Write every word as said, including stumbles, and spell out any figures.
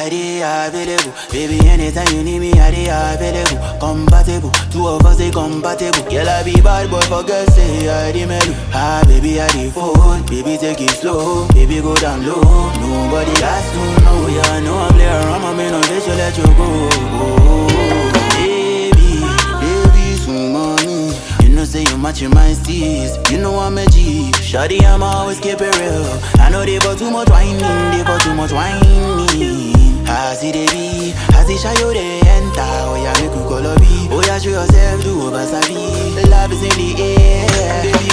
I dey available. Baby, anytime you need me, I dey available. Compatible, two of us dey compatible. Girl, I be bad boy, forget say I dey mellow. Ah, baby, I dey fold. Baby, take it slow. Baby, go down low. Nobody got to know. Yeah, I know I play around, I'm in on this, you let you go. Baby, baby, so mommy. You know say you matching my steez. You know I'm a G. Shawty, I'm always keep it real. I know they for too much whining, they for too much whining. I see they be, I see shy you they enter. Oh yeah, make you call a B. Oh yeah, show yourself, do over sabi. Love is in the air. Baby,